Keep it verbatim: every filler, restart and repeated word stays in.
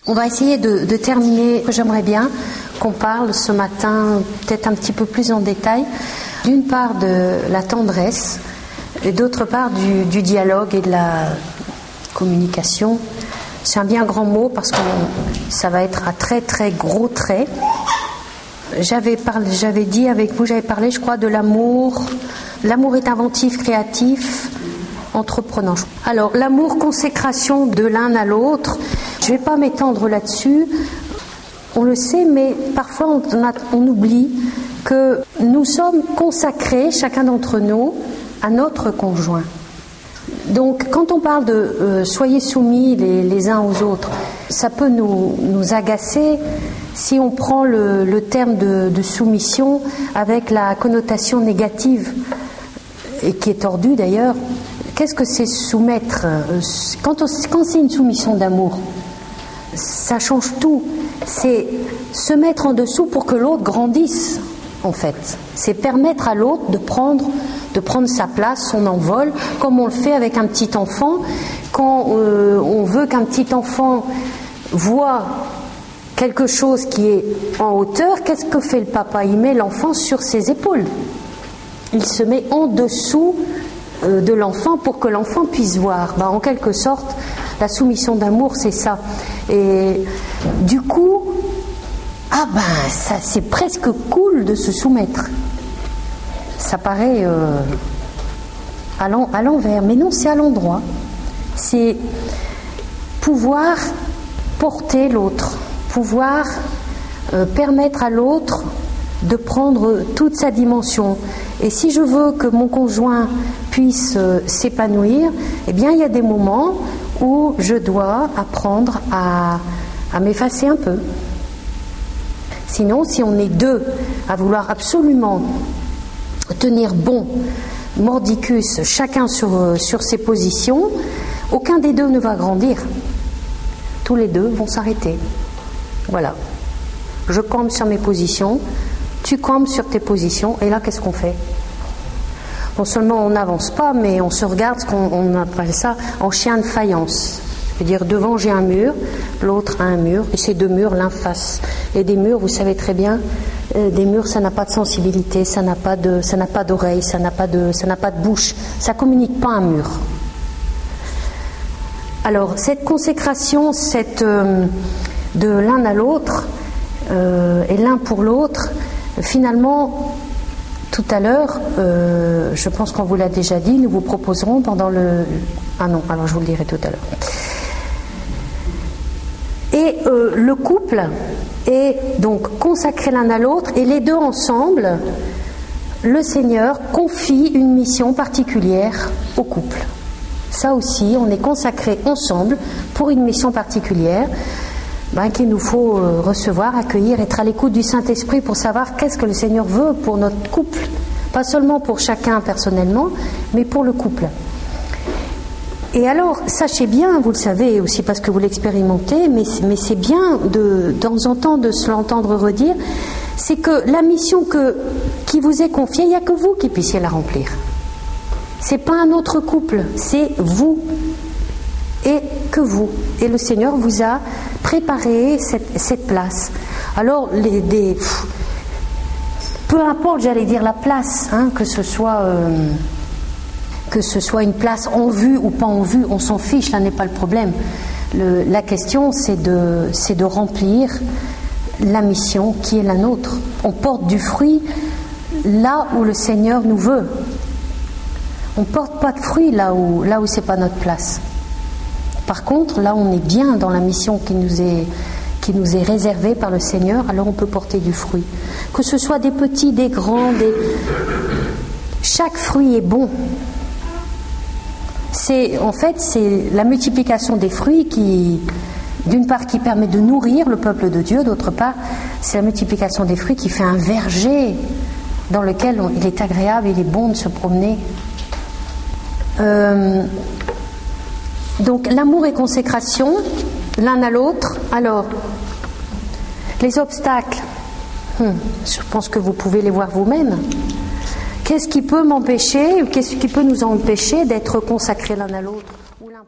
On va essayer de, de terminer. J'aimerais bien qu'on parle ce matin, peut-être un petit peu plus en détail, d'une part de la tendresse et d'autre part du, du dialogue et de la communication. C'est un bien grand mot parce que ça va être à très très gros traits. J'avais, parlé, j'avais dit avec vous, j'avais parlé, je crois, de l'amour. L'amour est inventif, créatif, entreprenant. Alors, l'amour, consécration de l'un à l'autre, je ne vais pas m'étendre là-dessus. On le sait, mais parfois on, a, on oublie que nous sommes consacrés, chacun d'entre nous, à notre conjoint. Donc, quand on parle de euh, « soyez soumis les, les uns aux autres », ça peut nous, nous agacer si on prend le, le terme de, de soumission avec la connotation négative, et qui est tordue d'ailleurs. Qu'est-ce que c'est soumettre ? Quand, on, quand c'est une soumission d'amour, ça change tout. C'est se mettre en dessous pour que l'autre grandisse, en fait. C'est permettre à l'autre de prendre, de prendre sa place, son envol, comme on le fait avec un petit enfant. Quand euh, on veut qu'un petit enfant voit quelque chose qui est en hauteur, qu'est-ce que fait le papa ? Il met l'enfant sur ses épaules. Il se met en dessous euh, de l'enfant pour que l'enfant puisse voir. Ben, en quelque sorte, la soumission d'amour, c'est ça. Et du coup, ah ben, ça, c'est presque cool de se soumettre. Ça paraît euh, à, l'en, à l'envers, mais non, c'est à l'endroit. C'est pouvoir porter l'autre, pouvoir euh, permettre à l'autre de prendre toute sa dimension. Et si je veux que mon conjoint puisse euh, s'épanouir, eh bien, il y a des moments où je dois apprendre à, à m'effacer un peu. Sinon, si on est deux à vouloir absolument tenir bon, mordicus, chacun sur, sur ses positions, aucun des deux ne va grandir. Tous les deux vont s'arrêter. Voilà. Je campe sur mes positions, tu campes sur tes positions, et là, qu'est-ce qu'on fait ? Non seulement on n'avance pas, mais on se regarde, ce qu'on on appelle ça en chien de faïence. Je veux dire, devant j'ai un mur, l'autre a un mur, et ces deux murs l'un face. Et des murs, vous savez très bien, euh, des murs, ça n'a pas de sensibilité, ça n'a pas de, ça n'a pas d'oreille, ça n'a pas de, ça n'a pas de bouche, ça communique pas un mur. Alors cette consécration, cette euh, de l'un à l'autre euh, et l'un pour l'autre, finalement. Tout à l'heure, euh, je pense qu'on vous l'a déjà dit, nous vous proposerons pendant le... Ah non, alors je vous le dirai tout à l'heure. Et euh, le couple est donc consacré l'un à l'autre, et les deux ensemble, le Seigneur confie une mission particulière au couple. Ça aussi, on est consacré ensemble pour une mission particulière. Ben, qu'il nous faut euh, recevoir, accueillir, être à l'écoute du Saint-Esprit pour savoir qu'est-ce que le Seigneur veut pour notre couple. Pas seulement pour chacun personnellement, mais pour le couple. Et alors, sachez bien, vous le savez aussi parce que vous l'expérimentez, mais, mais c'est bien de, de temps en temps de se l'entendre redire, c'est que la mission que, qui vous est confiée, il n'y a que vous qui puissiez la remplir. C'est pas un autre couple, c'est vous. Et que vous. Et le Seigneur vous a préparé cette, cette place. Alors, les, des, pff, peu importe, j'allais dire la place, hein, que ce soit euh, que ce soit une place en vue ou pas en vue, on s'en fiche, là n'est pas le problème. Le, la question, c'est de, c'est de remplir la mission qui est la nôtre. On porte du fruit là où le Seigneur nous veut. On ne porte pas de fruit là où, là où c'est pas notre place. Par contre, là on est bien dans la mission qui nous est, qui nous est réservée par le Seigneur, alors on peut porter du fruit. Que ce soit des petits, des grands, des... chaque fruit est bon. C'est, en fait, c'est la multiplication des fruits qui, d'une part, qui permet de nourrir le peuple de Dieu, d'autre part, c'est la multiplication des fruits qui fait un verger dans lequel on, il est agréable, il est bon de se promener. Euh, Donc l'amour et consécration, l'un à l'autre. Alors, les obstacles, hum, je pense que vous pouvez les voir vous-même. Qu'est-ce qui peut m'empêcher, ou qu'est-ce qui peut nous empêcher d'être consacrés l'un à l'autre, ou l'un pour l'autre ?